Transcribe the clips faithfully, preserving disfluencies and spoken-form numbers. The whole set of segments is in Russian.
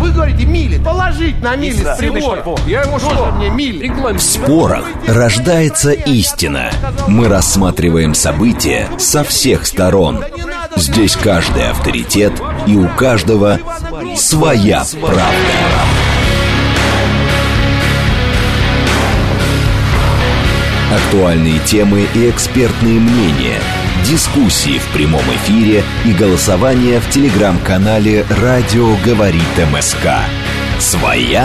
вы говорите мили. Положить на мили с прибора. Я его что? Мне мили. В спорах рождается истина. Мы рассматриваем события со всех сторон. Здесь каждый авторитет, и у каждого своя правда. Актуальные темы и экспертные мнения, дискуссии в прямом эфире и голосование в телеграм-канале «Радио говорит МСК». «Своя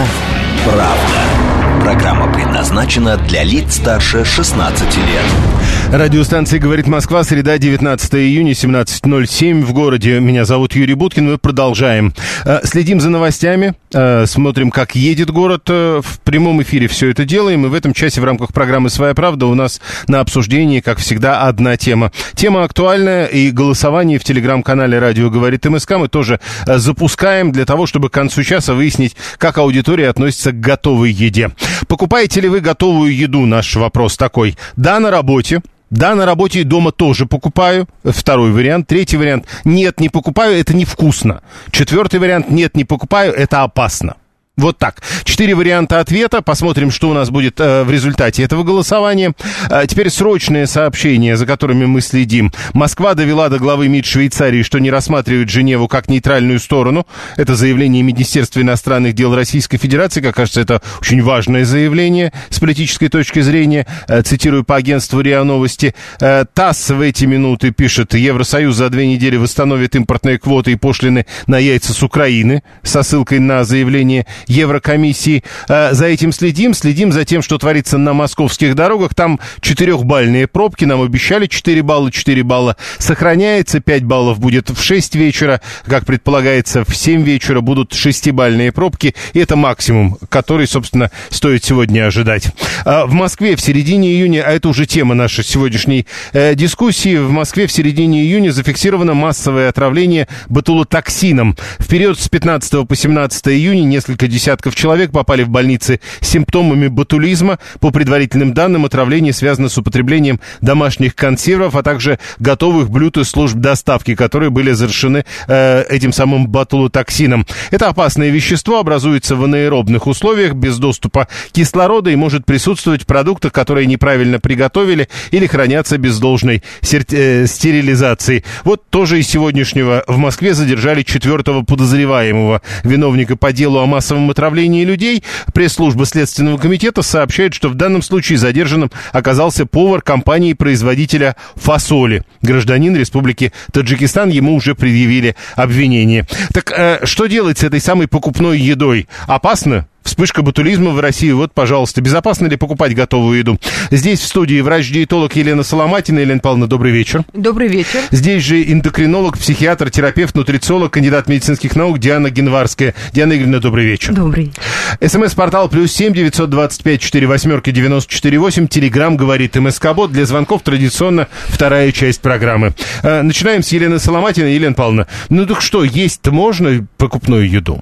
правда». Программа предназначена для лиц старше шестнадцати лет. Радиостанция «Говорит Москва», среда, девятнадцатого июня, семнадцать ноль семь в городе. Меня зовут Юрий Буткин, мы продолжаем. Следим за новостями, смотрим, как едет город. В прямом эфире все это делаем. И в этом часе в рамках программы «Своя правда» у нас на обсуждении, как всегда, одна тема. Тема актуальная, и голосование в телеграм-канале «Радио говорит МСК» мы тоже запускаем для того, чтобы к концу часа выяснить, как аудитория относится к готовой еде. Покупаете ли вы готовую еду? Наш вопрос такой. Да, на работе. Да, на работе и дома тоже покупаю. Второй вариант. Третий вариант. Нет, не покупаю, это невкусно. Четвертый вариант. Нет, не покупаю, это опасно. Вот так. Четыре варианта ответа. Посмотрим, что у нас будет э, в результате этого голосования. А теперь срочные сообщения, за которыми мы следим. Москва довела до главы МИД Швейцарии, что не рассматривает Женеву как нейтральную сторону. Это заявление Министерства иностранных дел Российской Федерации. Как кажется, это очень важное заявление с политической точки зрения. Э, цитирую по агентству РИА Новости. Э, ТАСС в эти минуты пишет: Евросоюз за две недели восстановит импортные квоты и пошлины на яйца с Украины. Со ссылкой на заявление Еврокомиссии. За этим следим, следим за тем, что творится на московских дорогах. Там четырехбальные пробки, нам обещали четыре балла, четыре балла сохраняется, пять баллов будет в шесть вечера, как предполагается, в семь вечера будут шестибальные пробки, и это максимум, который, собственно, стоит сегодня ожидать. В Москве в середине июня, а это уже тема нашей сегодняшней э, дискуссии, в Москве в середине июня зафиксировано массовое отравление ботулотоксином. В период с пятнадцатого по семнадцатое июня несколько десятков человек попали в больницы с симптомами ботулизма. По предварительным данным, отравление связано с употреблением домашних консервов, а также готовых блюд из служб доставки, которые были заражены э, этим самым ботулотоксином. Это опасное вещество, образуется в анаэробных условиях, без доступа кислорода, и может присутствовать в продуктах, которые неправильно приготовили или хранятся без должной сер- э, стерилизации. Вот тоже из сегодняшнего в Москве задержали четвертого подозреваемого, виновника по делу о массовом отравлении людей. Пресс-служба Следственного комитета сообщает, что в данном случае задержанным оказался повар компании-производителя фасоли. Гражданин Республики Таджикистан, ему уже предъявили обвинение. Так э, что делать с этой самой покупной едой? Опасно? Вспышка ботулизма в России. Вот, пожалуйста, безопасно ли покупать готовую еду? Здесь в студии врач-диетолог Елена Соломатина. Елена Павловна, добрый вечер. Добрый вечер. Здесь же эндокринолог, психиатр, терапевт, нутрициолог, кандидат медицинских наук Диана Генварская. Диана Игоревна, добрый вечер. Добрый. СМС-портал плюс семь девятьсот двадцать пять четыре восьмерки девяносто четыре восемь. Телеграм говорит МСК-бот. Для звонков традиционно вторая часть программы. Начинаем с Елены Соломатиной. Елена Павловна, ну так что, есть-то можно покупную еду?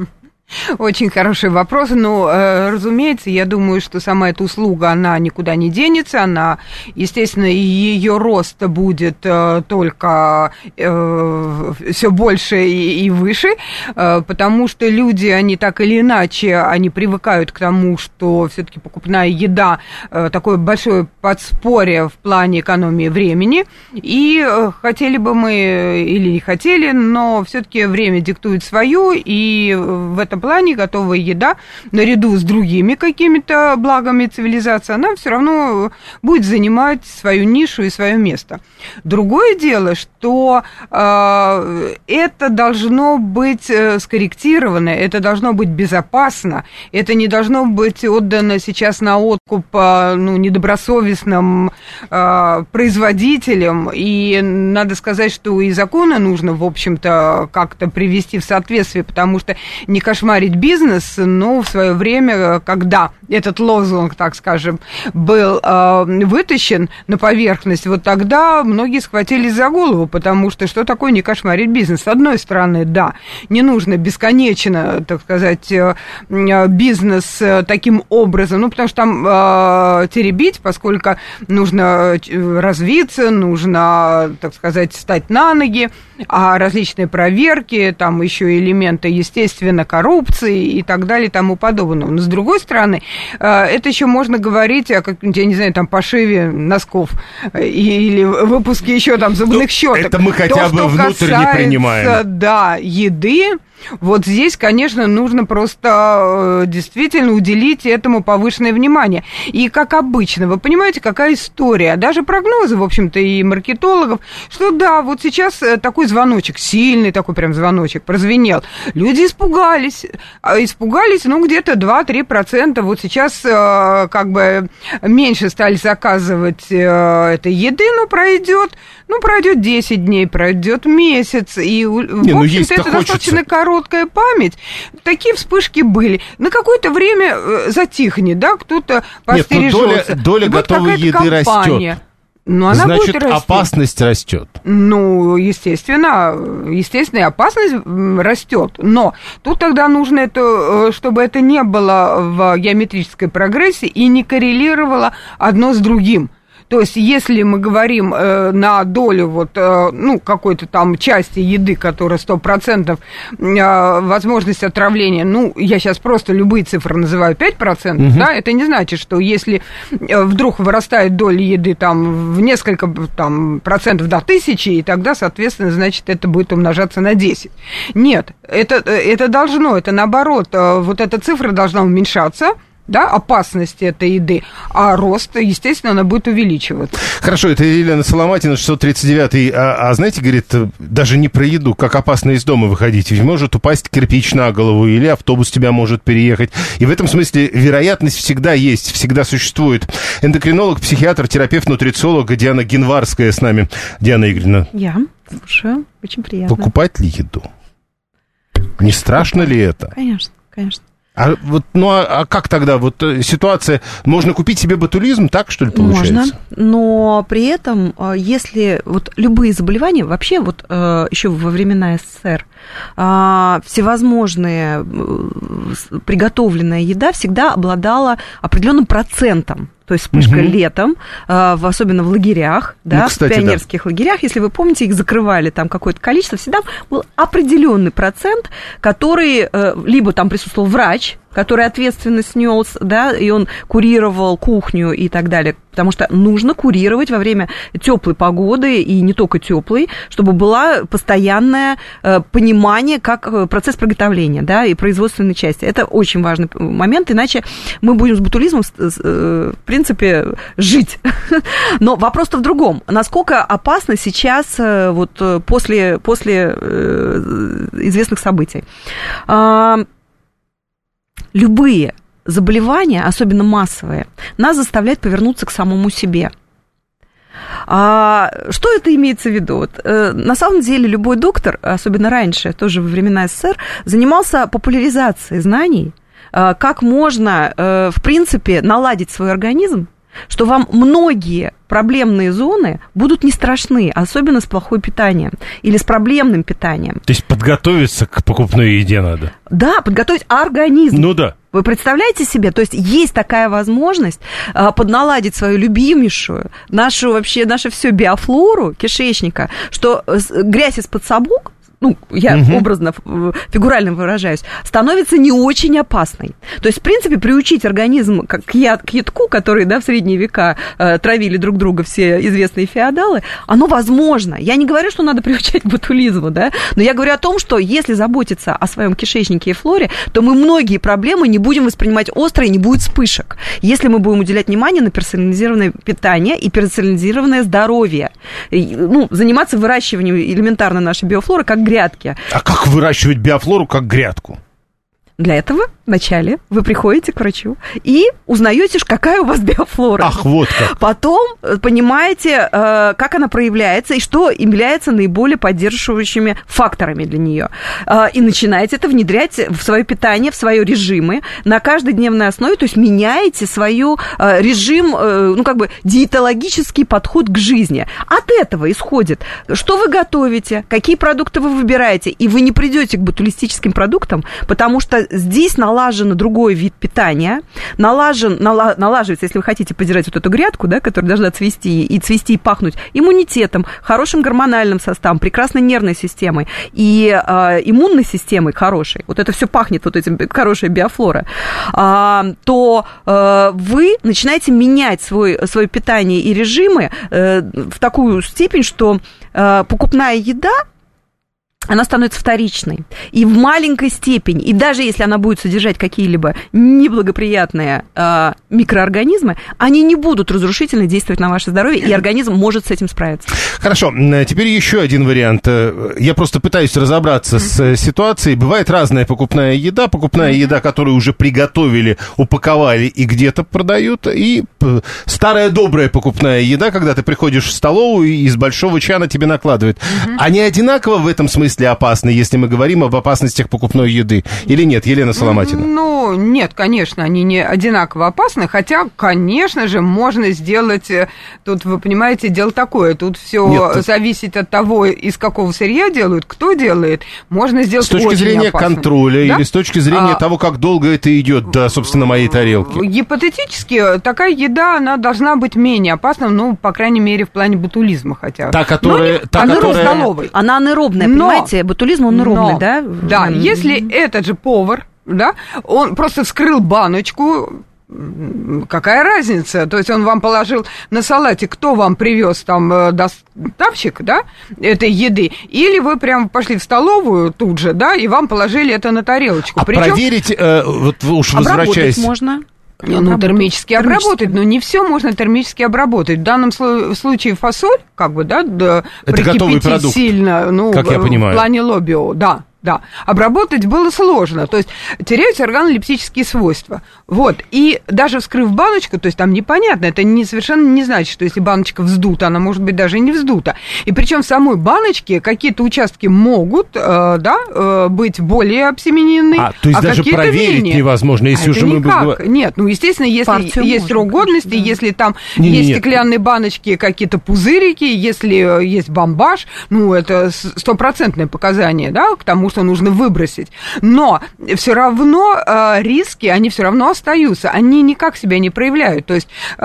Очень хороший вопрос. Ну, э, разумеется, я думаю, что сама эта услуга, она никуда не денется. Она, естественно, ее рост будет э, только э, все больше и, и выше, э, потому что люди, они так или иначе, они привыкают к тому, что все-таки покупная еда э, такое большое подспорье в плане экономии времени. И э, хотели бы мы или не хотели, но все-таки время диктует свою, и в этом плане готовая еда, наряду с другими какими-то благами цивилизации, она все равно будет занимать свою нишу и свое место. Другое дело, что э, это должно быть скорректировано, это должно быть безопасно, это не должно быть отдано сейчас на откуп э, ну, недобросовестным э, производителям, и надо сказать, что и законы нужно, в общем-то, как-то привести в соответствие, потому что не кошмарить бизнес, но в свое время, когда этот лозунг, так скажем, был э, вытащен на поверхность, вот тогда многие схватились за голову, потому что что такое не кошмарить бизнес? С одной стороны, да, не нужно бесконечно, так сказать, э, бизнес таким образом, ну, потому что там э, теребить, поскольку нужно развиться, нужно, так сказать, встать на ноги, а различные проверки, там еще элементы, естественно, коррупции, коррупции и так далее и тому подобное. Но, с другой стороны, это еще можно говорить о, я не знаю, там, пошиве носков или выпуске еще там зубных щеток. Это мы хотя То, бы внутрь касается, не принимаем. Да, еды. Вот здесь, конечно, нужно просто действительно уделить этому повышенное внимание. И, как обычно, вы понимаете, какая история, даже прогнозы, в общем-то, и маркетологов, что да, вот сейчас такой звоночек, сильный такой прям звоночек прозвенел. Люди испугались, испугались, ну, где-то два-три процента. Вот сейчас как бы меньше стали заказывать этой еды, но пройдет, ну, пройдет десять дней, пройдет месяц, и, не, в общем-то, это достаточно короткая память. Такие вспышки были. На какое-то время затихнет, да, кто-то постережется. Нет, ну, доля, доля готовой еды компания. Растет. Ну, она Значит, будет опасность растет. Ну, естественно, естественно, опасность растет. Но тут тогда нужно это, чтобы это не было в геометрической прогрессии и не коррелировало одно с другим. То есть, если мы говорим э, на долю вот, э, ну, какой-то там части еды, которая сто процентов э, возможность отравления, ну, я сейчас просто любые цифры называю, пять процентов, угу. да, это не значит, что если вдруг вырастает доля еды там в несколько там, процентов до тысячи, и тогда, соответственно, значит, это будет умножаться на десять. Нет, это, это должно, это наоборот, вот эта цифра должна уменьшаться, да, опасности этой еды, а рост, естественно, она будет увеличиваться. Хорошо, это Елена Соломатина, шестьсот тридцать девятый, а, а знаете, говорит, даже не про еду, как опасно из дома выходить, ведь может упасть кирпич на голову, или автобус тебя может переехать, и в этом смысле вероятность всегда есть, всегда существует. Эндокринолог, психиатр, терапевт, нутрициолог Диана Генварская с нами. Диана Игоревна. Я, слушаю, очень приятно. Покупать ли еду? Не страшно ли это? Конечно, конечно. А вот, ну а, а как тогда вот ситуация? Можно купить себе ботулизм, так что ли получается? Можно, но при этом, если вот любые заболевания, вообще вот еще во времена СССР всевозможные приготовленная еда всегда обладала определенным процентом. То есть вспышка угу. летом, особенно в лагерях, да, ну, кстати, в пионерских да. лагерях, если вы помните, их закрывали там какое-то количество, всегда был определенный процент, который либо там присутствовал врач, который ответственность нес, да, и он курировал кухню и так далее, потому что нужно курировать во время теплой погоды, и не только теплой, чтобы было постоянное понимание, как процесс приготовления, да, и производственной части. Это очень важный момент, иначе мы будем с ботулизмом, в принципе, жить. Но вопрос-то в другом. Насколько опасно сейчас вот после, после известных событий? Любые заболевания, особенно массовые, нас заставляют повернуться к самому себе. А что это имеется в виду? Вот, э, на самом деле любой доктор, особенно раньше, тоже во времена СССР, занимался популяризацией знаний, э, как можно, э, в принципе, наладить свой организм, что вам многие проблемные зоны будут не страшны, особенно с плохим питанием или с проблемным питанием. То есть подготовиться к покупной еде надо? Да, подготовить организм. Ну да. Вы представляете себе? То есть есть такая возможность а, подналадить свою любимейшую, нашу вообще, нашу всю биофлору кишечника, что грязь из-под сапог, ну, я угу. образно, фигурально выражаюсь, становится не очень опасной. То есть, в принципе, приучить организм к, яд, к ядку, который, да, в средние века э, травили друг друга все известные феодалы, оно возможно. Я не говорю, что надо приучать к ботулизму, да, но я говорю о том, что если заботиться о своем кишечнике и флоре, то мы многие проблемы не будем воспринимать остро и не будет вспышек. Если мы будем уделять внимание на персонализированное питание и персонализированное здоровье, и, ну, заниматься выращиванием элементарно нашей биофлоры как грядки. А как выращивать биофлору как грядку? Для этого вначале вы приходите к врачу и узнаете, какая у вас биофлора. Ах, вот как. Потом понимаете, как она проявляется и что является наиболее поддерживающими факторами для нее. И начинаете это внедрять в свое питание, в свои режимы на каждодневной основе, то есть меняете свой режим, ну, как бы диетологический подход к жизни. От этого исходит, что вы готовите, какие продукты вы выбираете, и вы не придете к ботулистическим продуктам, потому что здесь налажен другой вид питания, налажен, нала, налаживается, если вы хотите поддержать вот эту грядку, да, которая должна цвести, и цвести, и пахнуть иммунитетом, хорошим гормональным составом, прекрасной нервной системой и э, иммунной системой хорошей, вот это все пахнет вот этим, хорошая биофлора, э, то э, вы начинаете менять свой, свое питание и режимы э, в такую степень, что э, покупная еда, она становится вторичной. И в маленькой степени, и даже если она будет содержать какие-либо неблагоприятные э, микроорганизмы, они не будут разрушительно действовать на ваше здоровье, и организм может с этим справиться. Хорошо, теперь еще один вариант. Я просто пытаюсь разобраться mm-hmm. с ситуацией. Бывает разная покупная еда, покупная mm-hmm. еда, которую уже приготовили, упаковали и где-то продают, и старая добрая покупная еда, когда ты приходишь в столовую и из большого чана тебе накладывают. Mm-hmm. Они одинаково в этом смысле опасны, если мы говорим об опасностях покупной еды? Или нет, Елена Соломатина? Ну, нет, конечно, они не одинаково опасны, хотя, конечно же, можно сделать, тут, вы понимаете, дело такое, тут все нет, зависит от того, из какого сырья делают, кто делает, можно сделать очень опасным. С точки зрения опасным. контроля, да? Или с точки зрения а, того, как долго это идет до, собственно, моей тарелки? Гипотетически, такая еда, она должна быть менее опасна, ну, по крайней мере, в плане ботулизма хотя бы. Та, которая... Та, которая... Она анаэробная, но, понимаете? Ботулизм, он аэробный, но, да? Да, mm-hmm. если этот же повар, да, он просто вскрыл баночку, какая разница? То есть он вам положил на салате, кто вам привез там доставщик, да, этой еды, или вы прям пошли в столовую тут же, да, и вам положили это на тарелочку. А Причем... проверить, э, вот уж возвращаясь... можно... Ну, ну, термически обработать, но не все можно термически обработать. В данном случае фасоль, как бы, да, да прокипятить сильно, ну, как я понимаю. В плане лобио, да. Да, обработать было сложно, то есть теряются органолептические свойства. Вот, и даже вскрыв баночку, то есть там непонятно, это не, совершенно не значит, что если баночка вздута, она может быть даже и не вздута. И причем в самой баночке какие-то участки могут, э, да, э, быть более обсеменены, а, то есть а даже проверить менее. Невозможно, если а уже это мы никак. будем... Нет, ну, естественно, если Партию есть можно, срок-годности, конечно, да. если там не, есть нет. стеклянные баночки, какие-то пузырики, если есть бомбаж, ну, это стопроцентное показание, да, к тому, что нужно выбросить. Но все равно э, риски, они все равно остаются, они никак себя не проявляют. То есть э,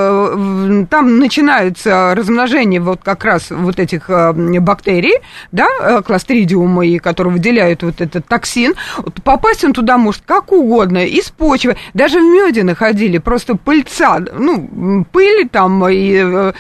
э, там начинается размножение вот как раз вот этих э, бактерий, да, кластридиума, и которые выделяют вот этот токсин. Попасть он туда может как угодно, из почвы. Даже в меде находили просто пыльца, ну, пыль там, и э,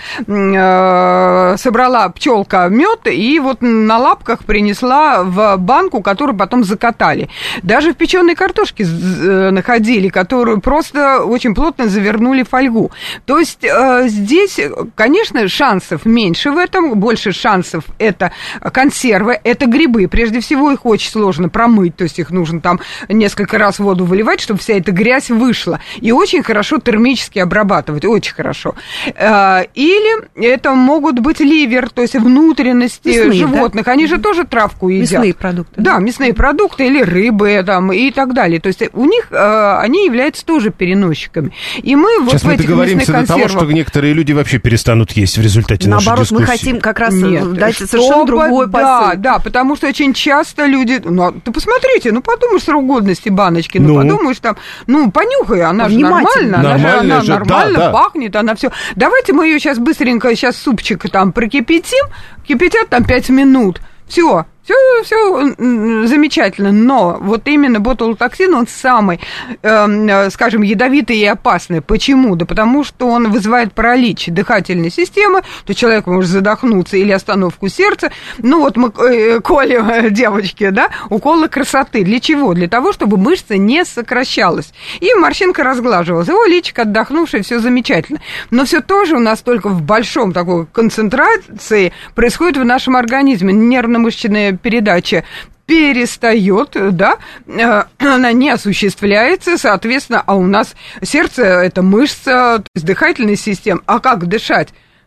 э, собрала пчелка мед, и вот на лапках принесла в банку, которую потом закатали. Даже в печеной картошке находили, которую просто очень плотно завернули в фольгу. То есть э, здесь, конечно, шансов меньше в этом, больше шансов это консервы, это грибы. Прежде всего, их очень сложно промыть, то есть их нужно там несколько раз воду выливать, чтобы вся эта грязь вышла. И очень хорошо термически обрабатывать, очень хорошо. Э, или это могут быть ливер, то есть внутренности мясные, животных. Да? Они же тоже травку едят. Мясные продукты. Да, да, мясные продукты или рыбы там, и так далее. То есть у них э, они являются тоже переносчиками. И мы Сейчас вот мы в этих договоримся мясных до того, что некоторые люди вообще перестанут есть в результате Наоборот, нашей дискуссии. мы хотим как раз Нет, дать чтобы, совершенно другой посыл. Да, да, потому что очень часто люди... Ну, ты посмотрите, ну, подумаешь, срок годности баночки, ну, ну подумаешь там, ну, понюхай, она же нормально, она же она же, нормально да, да. пахнет, она все. Давайте мы ее сейчас быстренько, сейчас супчик там прокипятим, кипятят там пять минут, все. Все, все замечательно, но вот именно ботулотоксин, он самый, э, скажем, ядовитый и опасный. Почему? Да потому что он вызывает паралич дыхательной системы, то человек может задохнуться или остановку сердца. Ну вот мы э, колем девочки, да, уколы красоты. Для чего? Для того, чтобы мышца не сокращалась. И морщинка разглаживалась. Его личико отдохнувшее, все замечательно. Но все тоже у нас только в большом такой концентрации происходит в нашем организме. Нервно-мышечная передача перестает, да, она не осуществляется, соответственно, а у нас сердце – это мышца, то есть дыхательная система. А как дышать?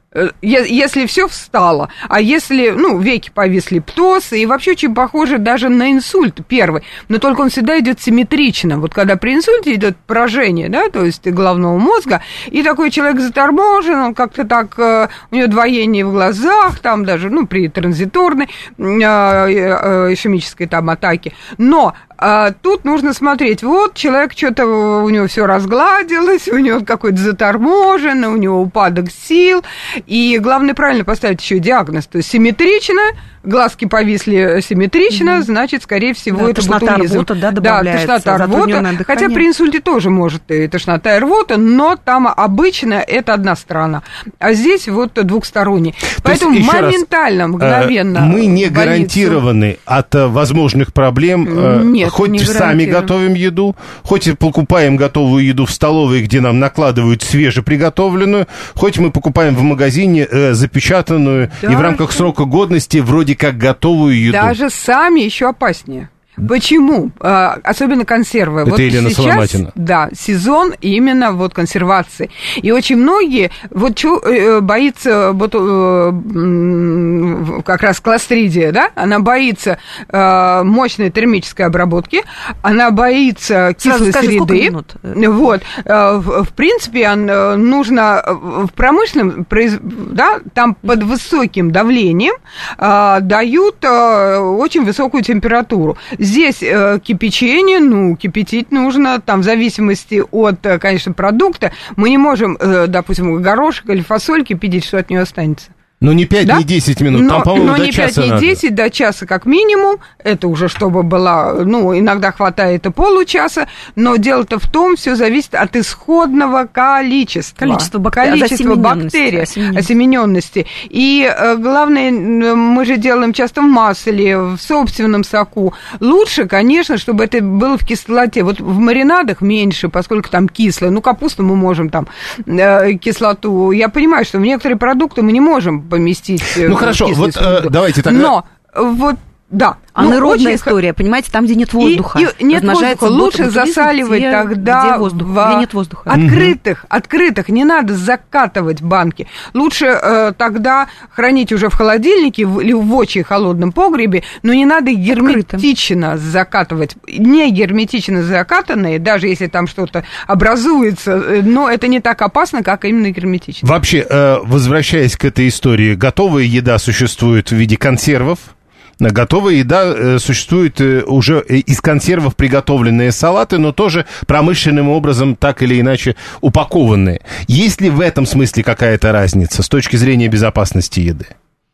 Если все встало, а если, ну, веки повисли, птоз, и вообще очень похоже даже на инсульт первый, но только он всегда идет симметрично. Вот когда при инсульте идет поражение, да, то есть головного мозга, и такой человек заторможен, он как-то так, у него двоение в глазах, там даже, ну, при транзиторной ишемической там атаке, но А тут нужно смотреть, вот человек что-то, у него все разгладилось, у него какой-то заторможен, у него упадок сил, и главное правильно поставить еще диагноз, то есть симметрично, глазки повисли симметрично, mm-hmm. значит, скорее всего, да, это тошнота, ботулизм. Рвота, да, добавляется, да, тошнота, рвота, хотя при инсульте тоже может и тошнота, и рвота, но там обычно это одна сторона, а здесь вот двухсторонний. То Поэтому моментально, раз, мгновенно... Мы не больницу... гарантированы от возможных проблем. Нет, хоть не сами готовим еду, хоть и покупаем готовую еду в столовой, где нам накладывают свежеприготовленную, хоть мы покупаем в магазине э, запечатанную Даже... и в рамках срока годности вроде как готовую еду. Даже сами еще опаснее. Почему? Особенно консервы. Это вот Елена сейчас, Соломатина. Да, сезон именно вот консервации. И очень многие вот чё, боится вот, как раз кластридия, да? Она боится мощной термической обработки, она боится кислой Скажи, среды. Вот. В принципе, нужно в промышленном, да, там под высоким давлением дают очень высокую температуру. Здесь э, кипячение, ну, кипятить нужно, там, в зависимости от, конечно, продукта, мы не можем, э, допустим, горошек или фасоль кипятить, что от нее останется. Ну, не пять, да? не десять минут, но, там, по-моему, но до не часа пять, не десять, до часа как минимум, это уже чтобы была, ну, иногда хватает и получаса, но дело-то в том, все зависит от исходного количества. Количество бактерий, количество бактерий, осемененности. И э, главное, мы же делаем часто в масле, в собственном соку. Лучше, конечно, чтобы это было в кислоте. Вот в маринадах меньше, поскольку там кислое. Ну, капусту мы можем там, э, кислоту. Я понимаю, что в некоторые продукты мы не можем поместить. Ну хорошо, вот э, давайте тогда. Но вот да. Анаэробная ну, история, понимаете, там, где нет воздуха. И, и нет воздуха. Лучше засаливать где, тогда где воздух, в где нет воздуха. Открытых, угу. открытых, не надо закатывать банки. Лучше э, тогда хранить уже в холодильнике в, или в очень холодном погребе, но не надо герметично Открытым. закатывать. Не герметично закатанные, даже если там что-то образуется, но это не так опасно, как именно герметично. Вообще, э, возвращаясь к этой истории, готовая еда существует в виде консервов. Готовая еда э, существует э, уже из консервов приготовленные салаты, но тоже промышленным образом так или иначе упакованные. Есть ли в этом смысле какая-то разница с точки зрения безопасности еды?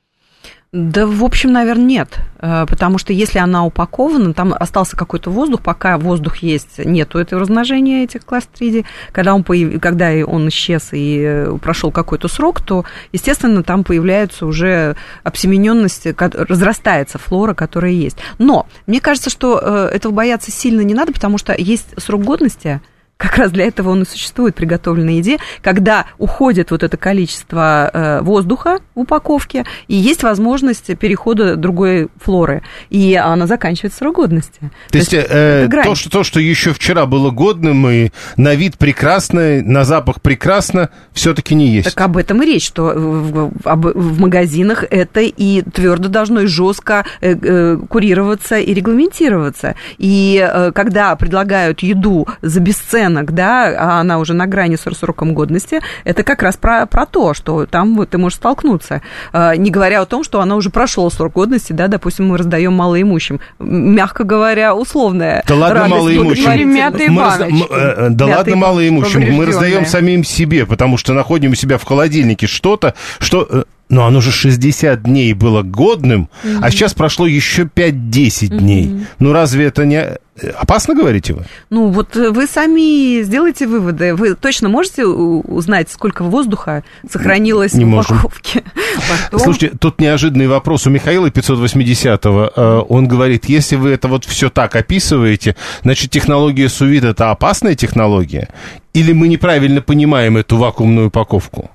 Да, в общем, наверное, нет, потому что если она упакована, там остался какой-то воздух, пока воздух есть, нету этого размножения этих кластридий. Когда он, появ... Когда он исчез и прошел какой-то срок, то, естественно, там появляется уже обсемененность, разрастается флора, которая есть. Но мне кажется, что этого бояться сильно не надо, потому что есть срок годности. Как раз для этого он и существует, приготовленной еде, когда уходит вот это количество э, воздуха в упаковке, и есть возможность перехода другой флоры, и она заканчивает срок годности. То, то есть э, то, что, то, что еще вчера было годным, и на вид прекрасно, на запах прекрасно, все-таки не есть. Так об этом и речь, что в, в, в магазинах это и твердо должно, и жестко э, э, курироваться и регламентироваться. И э, когда предлагают еду за бесценок, да, а она уже на грани с сроком годности, это как раз про, про то, что там ты можешь столкнуться. Не говоря о том, что она уже прошел срок годности, да, допустим, мы раздаем малоимущим. Мягко говоря, условная да ладно малоимущим. Мы разда... Да Мятые ладно малоимущим. Мы раздаем самим себе, потому что находим у себя в холодильнике что-то, что... Но оно же шестьдесят дней было годным, mm-hmm. а сейчас прошло еще пять-десять дней. Mm-hmm. Ну, разве это не... Опасно, говорите вы? Ну, вот вы сами сделайте выводы. Вы точно можете узнать, сколько воздуха сохранилось не в упаковке? Потом... Слушайте, тут неожиданный вопрос у Михаила пятьсот восьмидесятого. Он говорит, если вы это вот все так описываете, значит, технология су-вид — это опасная технология? Или мы неправильно понимаем эту вакуумную упаковку?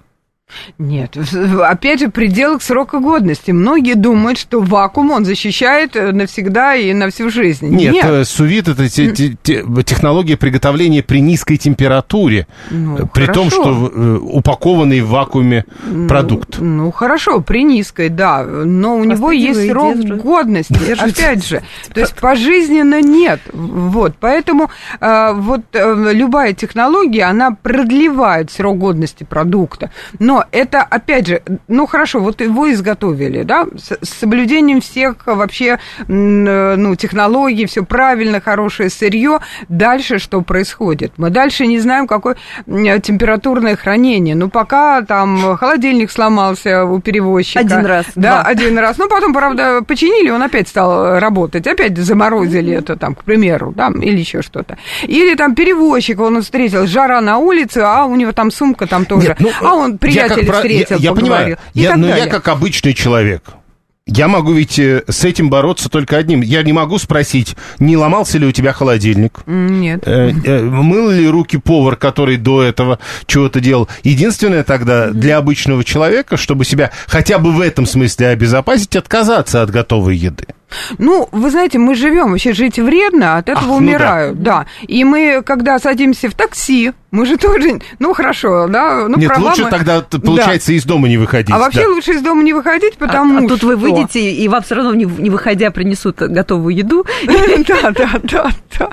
Нет, опять же, предел срока годности. Многие думают, что вакуум, он защищает навсегда и на всю жизнь. Нет, Нет. су-вид — это те, те, те, технология приготовления при низкой температуре, ну, при хорошо. том, что упакованный в вакууме ну, продукт. Ну, хорошо, при низкой, да, но у Просто него есть срок держит. годности, держит. опять же. То есть пожизненно нет. Вот, поэтому вот любая технология, она продлевает срок годности продукта. Но Но это, опять же, ну, хорошо, вот его изготовили, да, с, с соблюдением всех вообще, ну, технологий, все правильно, хорошее сырье. Дальше что происходит? Мы дальше не знаем, какое температурное хранение. Ну, пока там холодильник сломался у перевозчика. Один раз. Да, два. один раз. Ну, потом, правда, починили, он опять стал работать. Опять заморозили это, там, к примеру, да, или еще что-то. Или там перевозчик, он встретил, жара на улице, а у него там сумка там тоже. Нет, ну, а он приятеля встретил, я, я понимаю, я, но далее. Я как обычный человек. Я могу ведь с этим бороться только одним. Я не могу спросить, не ломался ли у тебя холодильник? Нет. Э, э, мыл ли руки повар, который до этого чего-то делал? Единственное тогда для обычного человека, чтобы себя хотя бы в этом смысле обезопасить, отказаться от готовой еды. Ну, вы знаете, мы живем, вообще жить вредно, от этого Ах, умирают, ну да. да. И мы, когда садимся в такси, мы же тоже, ну, хорошо, да. Ну, Нет, права лучше мы... тогда, получается, да. из дома не выходить. А вообще да. лучше из дома не выходить, потому а, что... А тут вы выйдете, и вам все равно, не, не выходя, принесут готовую еду. Да, да, да, да.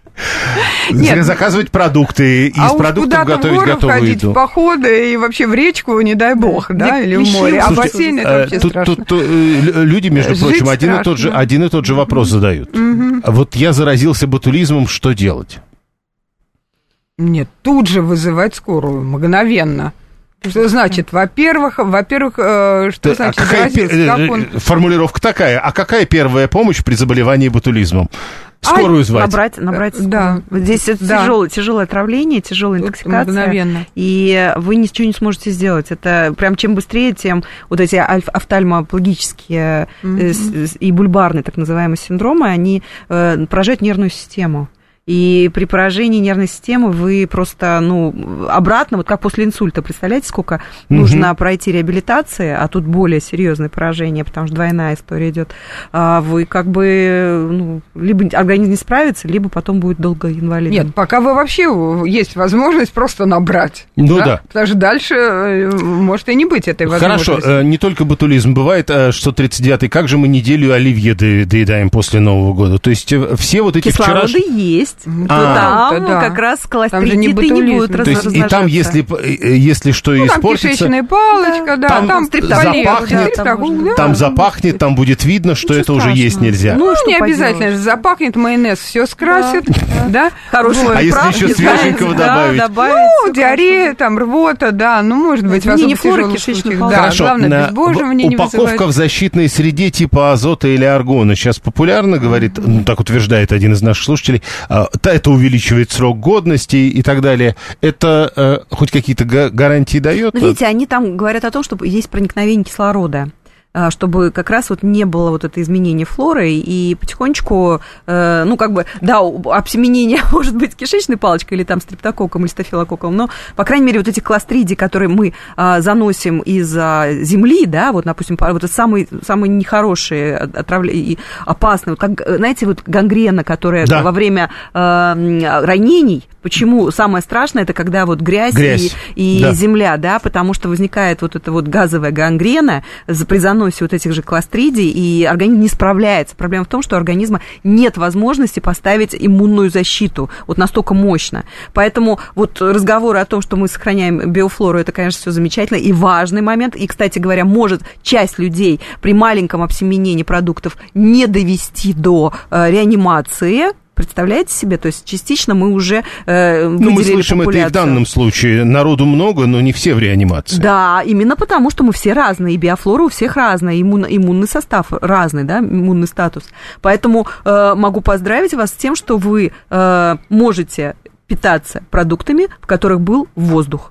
Нет, заказывать продукты, из а продуктов готовить в готовую ходить, еду. В походы и вообще в речку, не дай бог, да, да или в море. А бассейн это вообще тут, страшно. Тут, тут люди, между Жить прочим, один и, тот же, один и тот же вопрос задают. Угу. Вот я заразился ботулизмом, что делать? Нет, тут же вызывать скорую, мгновенно. Что значит? Во-первых, во-первых, э, что да, значит а какая заразился? Как он... Формулировка такая. А какая первая помощь при заболевании ботулизмом? Скорую звать. Набрать, набрать скорую. Да. Вот здесь это да. тяжелое, тяжелое отравление, тяжелая Тут интоксикация. Мгновенно. И вы ничего не сможете сделать. Это прям чем быстрее, тем вот эти офтальмоплагические mm-hmm. и бульбарные так называемые синдромы, они поражают нервную систему. И при поражении нервной системы вы просто, ну, обратно, вот как после инсульта, представляете, сколько угу. нужно пройти реабилитации, а тут более серьезное поражение, потому что двойная история идет. А вы как бы, ну, либо организм не справится, либо потом будет долго инвалидом. Нет, пока вы вообще есть возможность просто набрать. Ну да. да. Потому что дальше может и не быть этой возможности. Хорошо, не только ботулизм бывает, а что тридцать девятый, как же мы неделю оливье доедаем после Нового года? То есть все вот эти кислороды вчераш... есть. Ну, а, там да. как раз колостридиты не, не будут То есть и там, если, если что ну, испортится... Там кишечная палочка, да, там, там запахнет, да, там, там запахнет, там будет видно, что Ничего это страшного. Уже есть нельзя. Ну, ну не обязательно же запахнет, майонез все скрасит, да, да? Хороший А если еще свеженького добавить? Да, ну, диарея, там, рвота, да, ну, может быть, в особо тяжелых случаях. Да, главное, обезвоживание не вызывает. Упаковка в защитной среде типа азота или аргона сейчас популярна, говорит, ну, так утверждает один из наших слушателей, это увеличивает срок годности и так далее. Это э, хоть какие-то гарантии дает? Ну, видите, они там говорят о том, что есть проникновение кислорода, чтобы как раз вот не было вот это изменение флоры, и потихонечку, э, ну, как бы, да, обсеменение может быть кишечной палочкой или там стрептококком или стафилококком, но, по крайней мере, вот эти кластридии, которые мы э, заносим из-за земли, да, вот, допустим, вот это самые, самые нехорошие, отравля... и опасные, вот как, знаете, вот гангрена, которая да. во время э, ранений, почему самое страшное, это когда вот грязь, грязь. и, и да. земля, да, потому что возникает вот эта вот газовая гангрена при заносе вот этих же кластридий, и организм не справляется. Проблема в том, что у организма нет возможности поставить иммунную защиту вот настолько мощно. Поэтому вот разговоры о том, что мы сохраняем биофлору, это, конечно, все замечательно и важный момент. И, кстати говоря, может часть людей при маленьком обсеменении продуктов не довести до э, реанимации. Представляете себе? То есть частично мы уже э, выделили Ну, мы слышим популяцию. Это и в данном случае. Народу много, но не все в реанимации. Да, именно потому, что мы все разные, и биофлора у всех разная, иммун, иммунный состав разный, да, иммунный статус. Поэтому э, могу поздравить вас с тем, что вы э, можете питаться продуктами, в которых был воздух.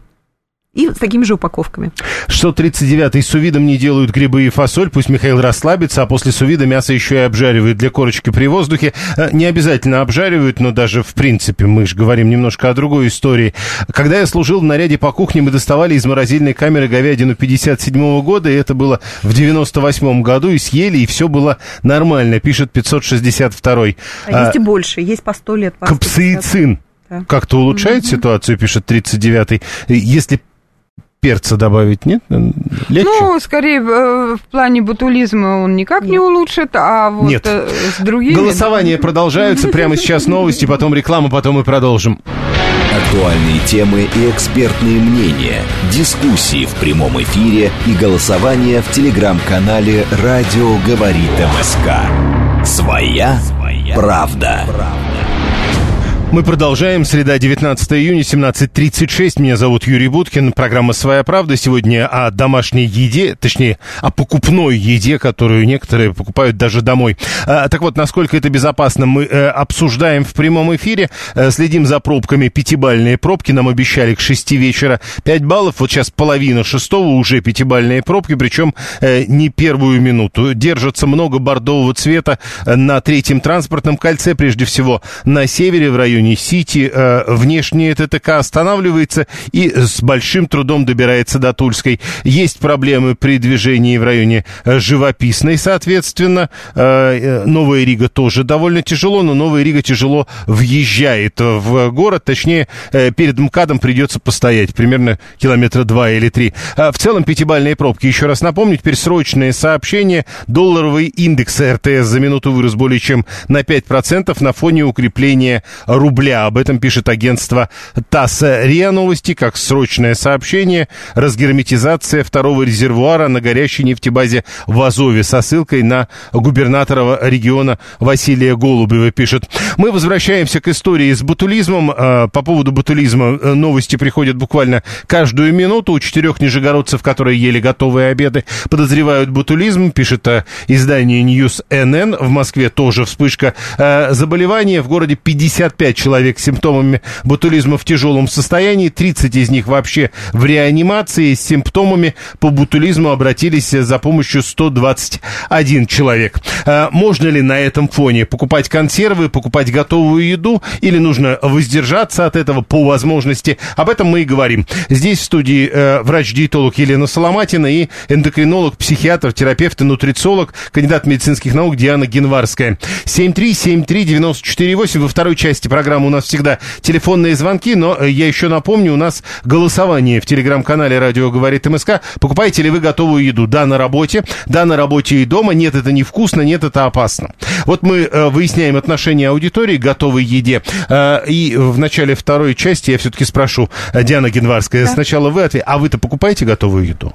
И с такими же упаковками. шестьсот тридцать девятый. Сувидом не делают грибы и фасоль. Пусть Михаил расслабится, а после сувида мясо еще и обжаривают для корочки при воздухе. Не обязательно обжаривают, но даже в принципе мы же говорим немножко о другой истории. Когда я служил в наряде по кухне, мы доставали из морозильной камеры говядину пятьдесят седьмого года, и это было в девяносто восьмом году, и съели, и все было нормально, пишет пятьсот шестьдесят второй. А есть и больше, есть по сто лет. По капсаицин да. как-то улучшает mm-hmm. ситуацию, пишет тридцать девятый. Если перца добавить, нет? Легче? Ну, скорее, в плане ботулизма он никак нет. не улучшит, а вот нет. с другими... Голосования продолжаются. Прямо сейчас новости, потом реклама, потом мы продолжим. Актуальные темы и экспертные мнения, дискуссии в прямом эфире и голосование в телеграм-канале «Радио говорит МСК». Своя правда. Мы продолжаем. Среда, девятнадцатое июня, семнадцать тридцать шесть. Меня зовут Юрий Буткин. Программа «Своя правда». Сегодня о домашней еде, точнее, о покупной еде, которую некоторые покупают даже домой. А, так вот, насколько это безопасно, мы э, обсуждаем в прямом эфире. Э, следим за пробками. Пятибалльные пробки. Нам обещали к шести вечера пять баллов. Вот сейчас половина шестого, уже пятибалльные пробки, причем э, не первую минуту. Держится много бордового цвета на третьем транспортном кольце, прежде всего на севере, в районе Сити. Внешне ТТК останавливается и с большим трудом добирается до Тульской. Есть проблемы при движении в районе Живописной, соответственно. Новая Рига тоже довольно тяжело, но Новая Рига тяжело въезжает в город. Точнее, перед МКАДом придется постоять примерно километра два или три. В целом пятибалльные пробки. Еще раз напомню, теперь срочное сообщение. Долларовый индекс эр тэ эс за минуту вырос более чем на пять процентов на фоне укрепления рубля. Об этом пишет агентство ТАСС. РИА Новости, как срочное сообщение. Разгерметизация второго резервуара на горящей нефтебазе в Азове со ссылкой на губернатора региона Василия Голубева, пишет. Мы возвращаемся к истории с ботулизмом. По поводу ботулизма новости приходят буквально каждую минуту. У четырех нижегородцев, которые ели готовые обеды, подозревают ботулизм, пишет издание Ньюс эн эн. В Москве тоже вспышка заболевания. В городе пятьдесят пять человек с симптомами ботулизма в тяжелом состоянии, тридцать из них вообще в реанимации. С симптомами по ботулизму обратились за помощью сто двадцать один человек. А можно ли на этом фоне покупать консервы, покупать готовую еду, или нужно воздержаться от этого по возможности? Об этом мы и говорим. Здесь в студии э, врач-диетолог Елена Соломатина и эндокринолог, психиатр, терапевт и нутрициолог, кандидат медицинских наук Диана Генварская. семь три семь три девяносто четыре восемь. Во второй части программы у нас всегда телефонные звонки, но я еще напомню, у нас голосование в телеграм-канале «Радио говорит МСК». Покупаете ли вы готовую еду? Да, на работе, да, на работе и дома. Нет, это невкусно, нет, это опасно. Вот мы э, выясняем отношение аудитории к готовой еде. Э, и в начале второй части я все-таки спрошу, Диана Генварская, да. Сначала вы ответите, а вы-то покупаете готовую еду?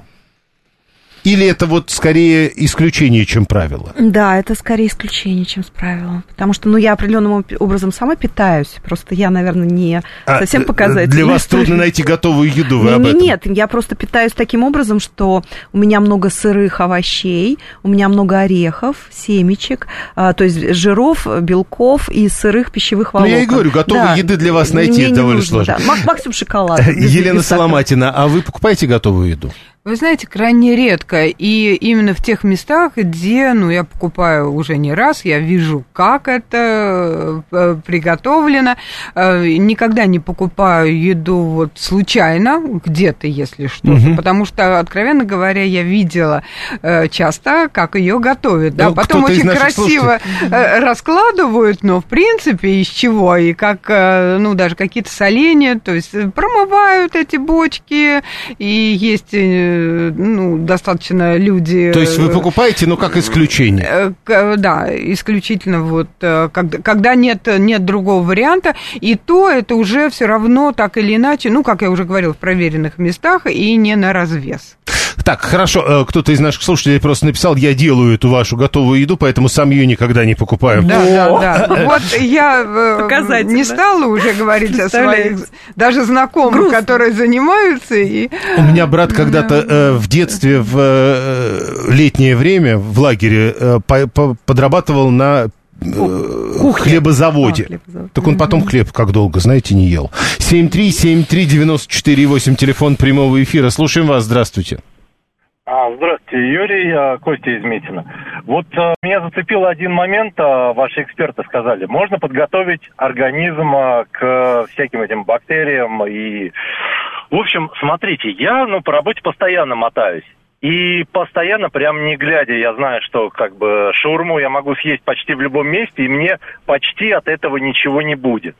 Или это вот скорее исключение, чем правило? Да, это скорее исключение, чем правило. Потому что, ну, я определенным образом сама питаюсь. Просто я, наверное, не а совсем показательная. Для вас трудно найти готовую еду, вы об этом? Нет, я просто питаюсь таким образом, что у меня много сырых овощей, у меня много орехов, семечек, то есть жиров, белков и сырых пищевых волокон. Ну, я и говорю, готовой да. еды для вас найти это довольно нужно, сложно. Да. Максимум шоколад. Елена Соломатина, а вы покупаете готовую еду? Вы знаете, крайне редко, и именно в тех местах, где, ну, я покупаю уже не раз, я вижу, как это приготовлено, никогда не покупаю еду вот случайно, где-то, если что-то, угу. потому что, откровенно говоря, я видела часто, как ее готовят, да, ну, потом очень красиво слушателей. раскладывают, но, в принципе, из чего, и как, ну, даже какие-то соленья, то есть промывают эти бочки, и есть... ну, достаточно люди... То есть вы покупаете, но как исключение? Да, исключительно вот, когда, когда нет, нет другого варианта, и то это уже все равно так или иначе, ну, как я уже говорила, в проверенных местах и не на развес. Так, хорошо, кто-то из наших слушателей просто написал, я делаю эту вашу готовую еду, поэтому сам ее никогда не покупаю. Да, да, да. Вот я не стала уже говорить о своих даже знакомых, грустно. Которые занимаются. И... У меня брат когда-то э, в детстве, в э, летнее время в лагере э, по, по, подрабатывал на... Кухня. Хлебозаводе. А, хлебозавод. Так он потом хлеб как долго, знаете, не ел. семь три семь три девяносто четыре восемь, телефон прямого эфира. Слушаем вас, здравствуйте. А, здравствуйте, Юрий, Костя из Митина. Вот а, меня зацепил один момент, а, ваши эксперты сказали, можно подготовить организм а, к всяким этим бактериям и... В общем, смотрите, я, ну, по работе постоянно мотаюсь. И постоянно, прям не глядя, я знаю, что как бы шаурму я могу съесть почти в любом месте, и мне почти от этого ничего не будет.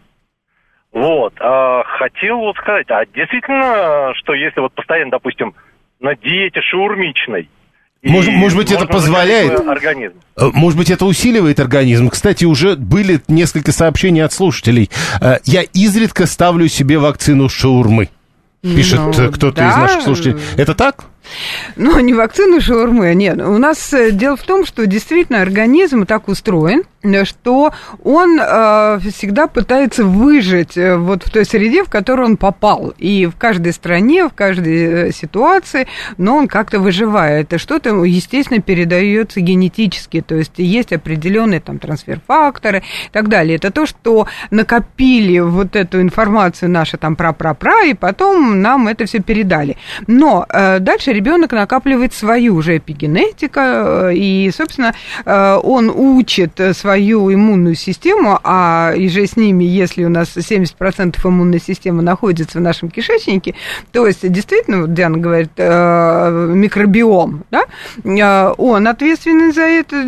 Вот. А, хотел вот сказать, а действительно, что если вот постоянно, допустим, на диете шаурмичной, Может, может быть, это позволяет... Организм. Может быть, это усиливает организм. Кстати, уже были несколько сообщений от слушателей. Я изредка ставлю себе вакцину шаурмы. Пишет ну, кто-то да. из наших слушателей. Это так? Ну, не вакцину шаурмы, нет. У нас дело в том, что действительно организм так устроен, что он э, всегда пытается выжить вот в той среде, в которую он попал. И в каждой стране, в каждой ситуации, но он как-то выживает. И что-то, естественно, передается генетически. То есть есть определенные там трансфер-факторы и так далее. Это то, что накопили вот эту информацию наши там пра-пра-пра, и потом нам это все передали. Но э, дальше ребенок накапливает свою уже эпигенетику, и, собственно, он учит свою иммунную систему, а и же с ними, если у нас семьдесят процентов иммунной системы находится в нашем кишечнике, то есть, действительно, вот Диана говорит, микробиом, да, он ответственен за это,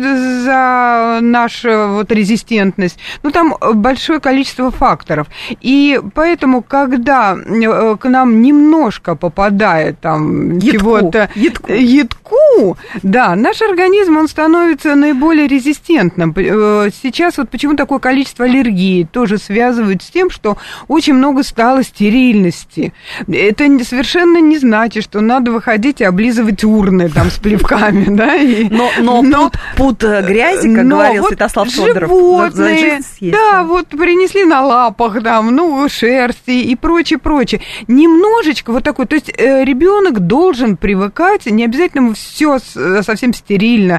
за нашу вот резистентность. Ну, там большое количество факторов. И поэтому, когда к нам немножко попадает там чего-то, Едку. Едку, да, наш организм, он становится наиболее резистентным. Сейчас вот почему такое количество аллергий тоже связывают с тем, что очень много стало стерильности. Это совершенно не значит, что надо выходить и облизывать урны там с плевками, да. Но, но, но пуд, пуд грязи, как говорил вот Святослав Федоров. Животные, да, вот принесли на лапах, там, ну, шерсти и прочее, прочее. Немножечко вот такой, то есть ребенок должен привыкать, не обязательно все совсем стерильно.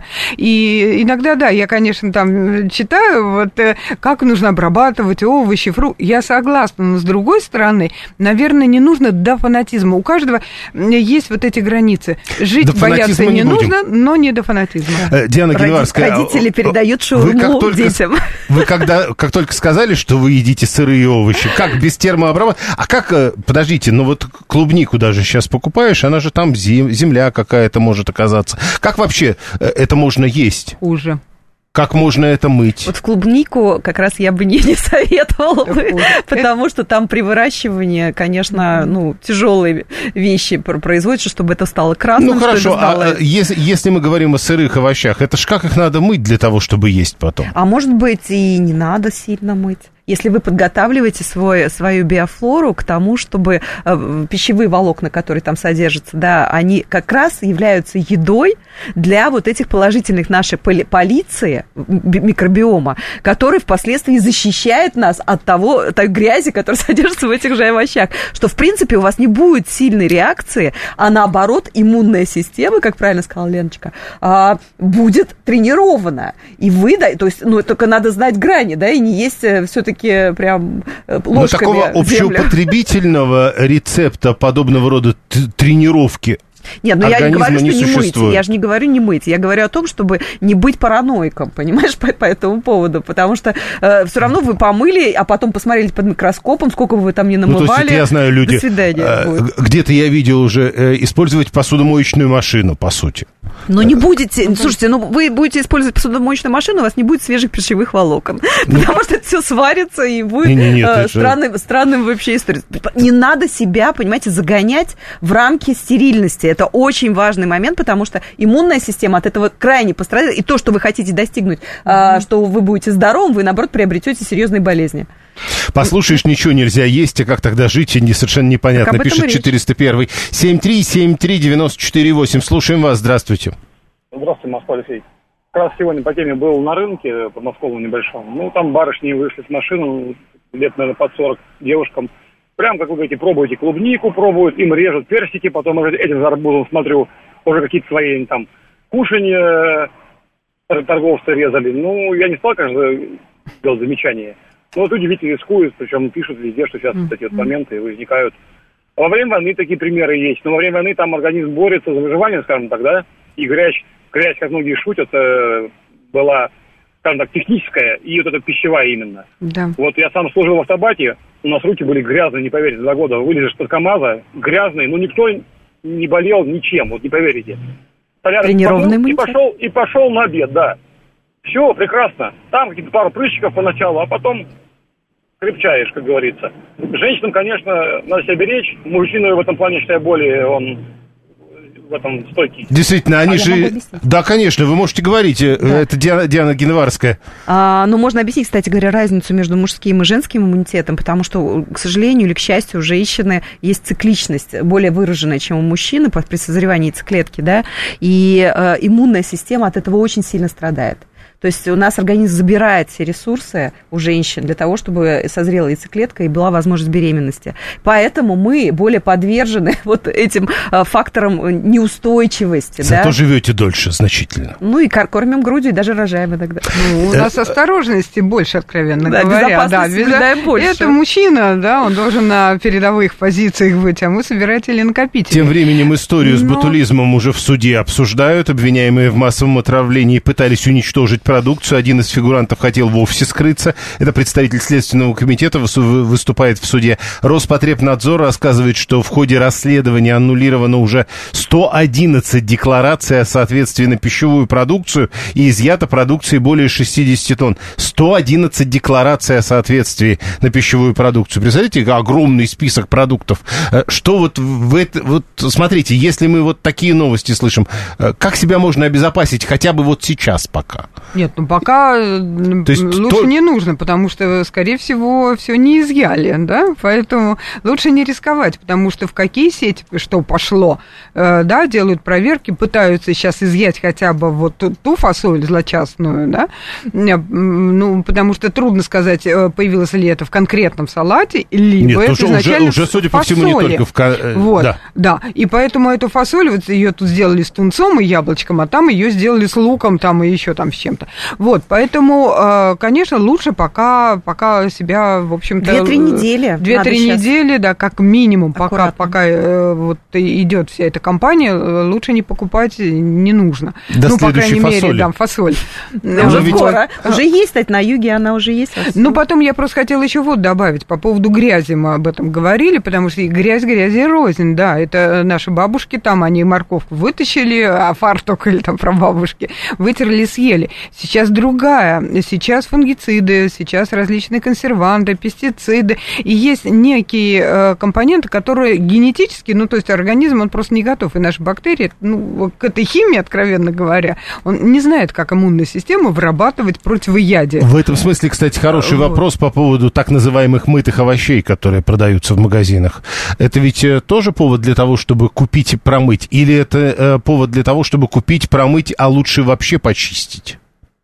И иногда, да, я, конечно, там читаю, вот, как нужно обрабатывать овощи, фрукты. Я согласна, но с другой стороны, наверное, не нужно до фанатизма. У каждого есть вот эти границы. Жить до бояться не, не нужно, но не до фанатизма. Диана Геневарская. Родители передают шаурму детям. Вы когда, как только сказали, что вы едите сырые овощи, как без термообработки? А как, подождите, ну вот клубнику даже сейчас покупаешь, она же там земля какая-то может оказаться. Как вообще это можно есть? Хуже. Как можно это мыть? Вот в клубнику как раз я бы не, не советовала бы, потому что там при выращивании, конечно, ну, тяжелые вещи производятся, чтобы это стало красным. Ну, хорошо, стало... а если, если мы говорим о сырых овощах, это ж как их надо мыть для того, чтобы есть потом? А может быть, и не надо сильно мыть. Если вы подготавливаете свой, свою биофлору к тому, чтобы э, пищевые волокна, которые там содержатся, да, они как раз являются едой для вот этих положительных нашей полиции, микробиома, который впоследствии защищает нас от того, той грязи, которая содержится в этих же овощах. Что, в принципе, у вас не будет сильной реакции, а наоборот, иммунная система, как правильно сказала Леночка, э, будет тренирована. И вы, да, то есть, ну, только надо знать грани, да, и не есть все-таки прям ложками. Но такого общеупотребительного рецепта подобного рода тренировки Нет, ну я не говорю, что не, не мыть, я же не говорю не мыть, я говорю о том, чтобы не быть параноиком, понимаешь, по, по этому поводу, потому что э, все равно вы помыли, а потом посмотрели под микроскопом, сколько вы там не намывали. Ну, то есть, я знаю, люди, до свидания. Э, где-то я видел уже э, использовать посудомоечную машину, по сути. Но не будете, ну, слушайте, ну вы будете использовать посудомоечную машину, у вас не будет свежих пищевых волокон, ну, потому что это все сварится и будет не, не, нет, э, странным, странным вообще историей. Не надо себя, понимаете, загонять в рамки стерильности. Это очень важный момент, потому что иммунная система от этого крайне пострадает. И то, что вы хотите достигнуть, mm-hmm. что вы будете здоровым, вы, наоборот, приобретете серьезные болезни. Послушаешь, ничего нельзя есть, а как тогда жить, не, совершенно непонятно. Пишет четыреста один. семь три семь три девять четыре восемь. Слушаем вас, здравствуйте. Здравствуйте, Москва, Алексей. Как раз сегодня по теме был на рынке подмосковном небольшом. Ну, там барышни вышли с машины, лет, наверное, под сорок, девушкам. Прям, как вы говорите, пробуйте клубнику, пробуют, им режут персики, потом этим за арбузом смотрю, уже какие-то свои там кушанья торговцы резали. Ну, я не стал, конечно, делать замечания. Но вот люди, видите, рискуют, причем пишут везде, что сейчас mm-hmm. эти вот моменты возникают. Во время войны такие примеры есть, но во время войны там организм борется за выживание, скажем так, да, и грязь, грязь, как многие шутят, была, скажем так, техническая, и вот эта пищевая именно. Да. Вот я сам служил в автобате, у нас руки были грязные, не поверите, два года вылезешь под КамАЗа, грязные, но никто не болел ничем, вот не поверите. Тренированный и пошел, и пошел на обед, да. Все, прекрасно. Там какие-то пару прыщиков поначалу, а потом крепчаешь, как говорится. Женщинам, конечно, надо себя беречь. Мужчина в этом плане, считаю, более, он в этом стойкий. Действительно, они а же... Да, конечно, вы можете говорить. Да. Это Диана, Диана Генварская. А, ну, можно объяснить, кстати говоря, разницу между мужским и женским иммунитетом, потому что, к сожалению или к счастью, у женщины есть цикличность более выраженная, чем у мужчины при созревании яйцеклетки, да, и э, иммунная система от этого очень сильно страдает. То есть у нас организм забирает все ресурсы у женщин для того, чтобы созрела яйцеклетка и была возможность беременности. Поэтому мы более подвержены вот этим факторам неустойчивости. Зато да? живете дольше значительно. Ну и кормим грудью, и даже рожаем иногда. Ну, у нас осторожности больше, откровенно да, говоря. Да, безопасности больше. Это мужчина, да, он должен на передовых позициях быть, а мы собиратели-накопители. Тем временем историю Но... с ботулизмом уже в суде обсуждают. Обвиняемые в массовом отравлении пытались уничтожить продукцию. Один из фигурантов хотел вовсе скрыться. Это представитель Следственного комитета выступает в суде. Роспотребнадзор рассказывает, что в ходе расследования аннулировано уже сто одиннадцать деклараций о соответствии на пищевую продукцию и изъято продукции более шестьдесят тонн. сто одиннадцать деклараций о соответствии на пищевую продукцию. Представляете, огромный список продуктов. Что вот в это... Вот смотрите, если мы вот такие новости слышим, как себя можно обезопасить хотя бы вот сейчас пока? Нет, ну пока То есть лучше то... не нужно, потому что, скорее всего, все не изъяли, да, поэтому лучше не рисковать, потому что в какие сети что пошло, да, делают проверки, пытаются сейчас изъять хотя бы вот ту, ту фасоль злочастную, да, ну, потому что трудно сказать, появилось ли это в конкретном салате, либо Нет, это уже, изначально уже, судя в по всему, не только в... Вот, да. да, и поэтому эту фасоль, вот ее тут сделали с тунцом и яблочком, а там ее сделали с луком, там и еще там с чем-то. Вот, поэтому, конечно, лучше пока, пока себя, в общем-то... Две-три недели. Две-три недели, да, как минимум, пока, пока вот идет вся эта кампания, лучше не покупать не нужно. До ну, по крайней фасоли. мере, да, фасоль. Уже ведь... скоро. Уже есть, кстати, на юге она уже есть. Ну, потом я просто хотела еще вот добавить по поводу грязи, мы об этом говорили, потому что и грязь, грязи рознь, да, это наши бабушки там, они морковку вытащили, а фартук или там прабабушки вытерли, съели. Сейчас другая. Сейчас фунгициды, сейчас различные консерванты, пестициды. И есть некие компоненты, которые генетически, ну, то есть организм, он просто не готов. И наши бактерии, ну, к этой химии, откровенно говоря, он не знает, как иммунная система вырабатывать противоядие. В этом смысле, кстати, хороший вот. вопрос по поводу так называемых мытых овощей, которые продаются в магазинах. Это ведь тоже повод для того, чтобы купить и промыть? Или это повод для того, чтобы купить, промыть, а лучше вообще почистить?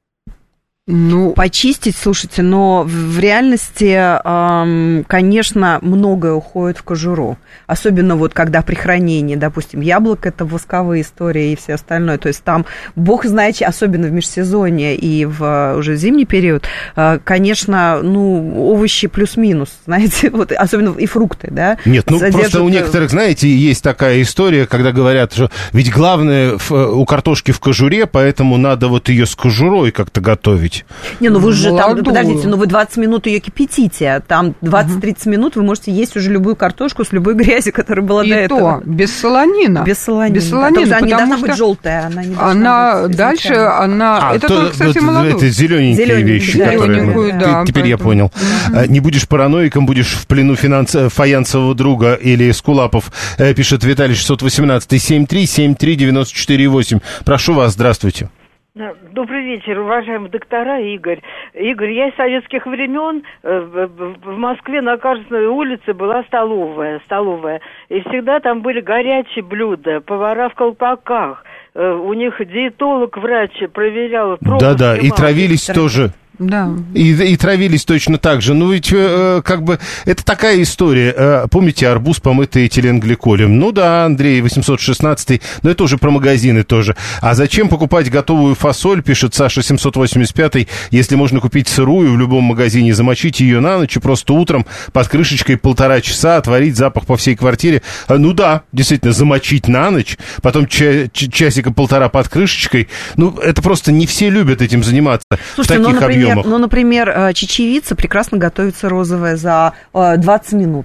Ну, почистить, слушайте, но в реальности, эм, конечно, многое уходит в кожуру. Особенно вот когда при хранении, допустим, яблок – это восковые истории и все остальное. То есть там, бог знает, особенно в межсезонье и в уже зимний период, э, конечно, ну, овощи плюс-минус, знаете, вот, особенно и фрукты, да. Нет, ну содержат... просто у некоторых, знаете, есть такая история, когда говорят, что ведь главное в, у картошки в кожуре, поэтому надо вот ее с кожурой как-то готовить. Не, ну вы же там, подождите, ну вы двадцать минут ее кипятите, там двадцать-тридцать угу. минут вы можете есть уже любую картошку с любой грязью, которая была и до этого. И то, без солонина. Без солонина. Без солонина, да, она не должна что быть желтая, она не должна она быть дальше, она, а, это то, только, кстати, вот, молодую. Это зелененькие, зелененькие вещи, да, которые... Да, Теперь поэтому... я понял. Да. Не будешь параноиком, будешь в плену финанс... фаянсового друга или скулапов, пишет Виталий шестьсот восемнадцать семь три семь три девяносто четыре восемь. Прошу вас, здравствуйте. Добрый вечер, уважаемые доктора, Игорь. Игорь, я из советских времен в Москве на каждой улице была столовая, столовая, и всегда там были горячие блюда, повара в колпаках, у них диетолог, врач проверял. Да-да, и травились тоже. Да. И, и травились точно так же. Ну, ведь э, как бы это такая история. Э, помните, арбуз, помытый этиленгликолем? Ну да, Андрей, восемьсот шестнадцатый, но это уже про магазины тоже. А зачем покупать готовую фасоль, пишет Саша семьсот восемьдесят пятый, если можно купить сырую в любом магазине, замочить ее на ночь и просто утром под крышечкой полтора часа отварить, запах по всей квартире? Э, ну да, действительно, замочить на ночь, потом ча- часика полтора под крышечкой. Ну, это просто не все любят этим заниматься. Слушайте, в таких ну, например, объемах. Ну, например, чечевица прекрасно готовится розовая за двадцать минут.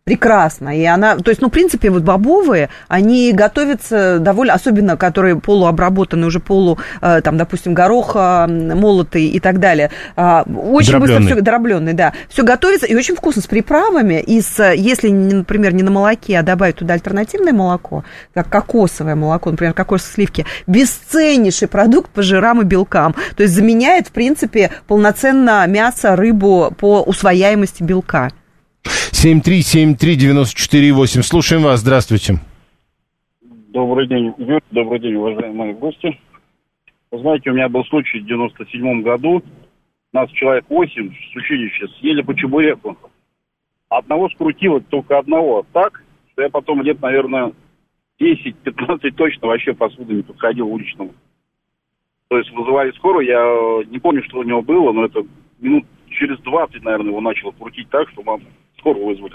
прекрасно. И она, то есть, ну, в принципе, вот бобовые, они готовятся довольно, особенно, которые полуобработаны, уже полу, там, допустим, горох молотый и так далее. Очень дробленый. быстро все, дробленый, да. Все готовится и очень вкусно с приправами. И с, если, например, не на молоке, а добавить туда альтернативное молоко, как кокосовое молоко, например, кокосовые сливки, бесценнейший продукт по жирам и белкам. То есть заменяет, в принципе, полноценно мясо, рыбу по усвояемости белка. семь три семь три девять четыре восемь. Слушаем вас. Здравствуйте. Добрый день, Юрий. Добрый день, уважаемые гости. Вы знаете, у меня был случай в девяносто седьмом году. Нас человек восемь с училища съели по чебуреку. Одного скрутило, только одного. Так, что я потом лет, наверное, десять-пятнадцать точно вообще посуду не подходил уличному. То есть вызывали скорую, я не помню, что у него было, но это минут через двадцать, наверное, его начало крутить так, что маму скорую вызвали.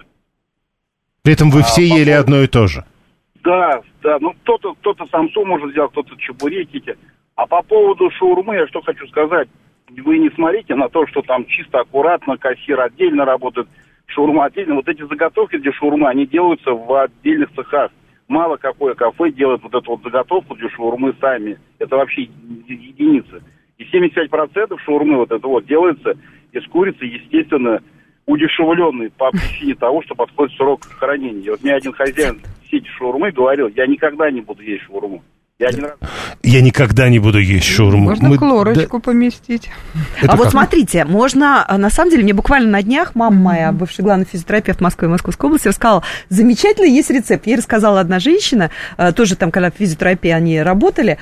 При этом вы а, все ели одно и то же. Да, да, ну кто-то, кто-то самсу, может, взял, кто-то чебуреки. А по поводу шаурмы, я что хочу сказать, вы не смотрите на то, что там чисто аккуратно, кассир отдельно работает, шаурма отдельно. Вот эти заготовки для шаурмы, они делаются в отдельных цехах. Мало какое кафе делает вот эту вот заготовку для шаурмы сами. Это вообще единицы. И семьдесят пять процентов шаурмы вот это вот делается из курицы, естественно, удешевленный по причине того, что подходит срок хранения. И вот мне один хозяин сети шаурмы говорил, я никогда не буду есть шаурму. Я, один раз... я никогда не буду есть шаурму. Можно Мы... хлорочку да... поместить. Это а как? Вот смотрите, можно, на самом деле, мне буквально на днях мама моя, бывший главный физиотерапевт Москвы и Московской области, рассказала, замечательно есть рецепт. Ей рассказала одна женщина, тоже там, когда в физиотерапии они работали,